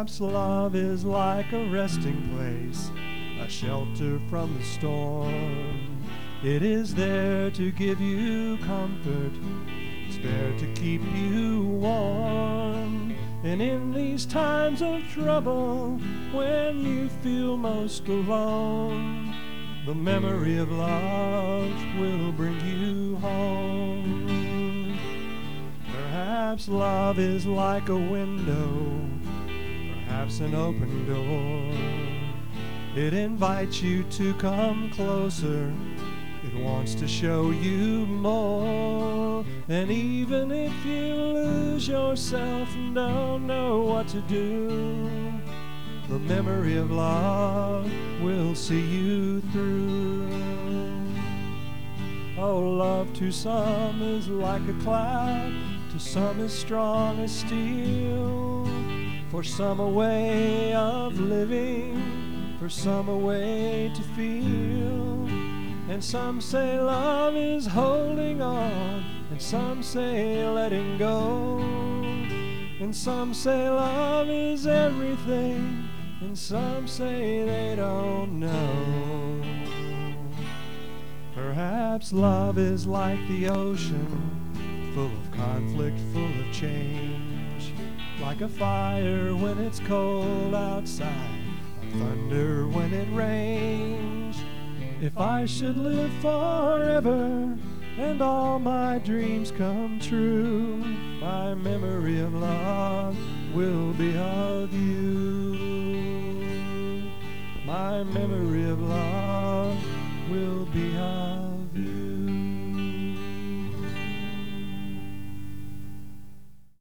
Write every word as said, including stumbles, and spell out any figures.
Perhaps love is like a resting place, a shelter from the storm. It is there to give you comfort, it's there to keep you warm. And in these times of trouble, when you feel most alone, the memory of love will bring you home. Perhaps love is like a window, perhaps an open door. It invites you to come closer, it wants to show you more. And even if you lose yourself and don't know what to do, the memory of love will see you through. Oh, love to some is like a cloud, to some is strong as steel. For some a way of living, for some a way to feel. And some say love is holding on, and some say letting go. And some say love is everything, and some say they don't know. Perhaps love is like the ocean, full of conflict, full of change. Like a fire when it's cold outside, a thunder when it rains. If I should live forever and all my dreams come true, my memory of love will be of you. My memory of love will be of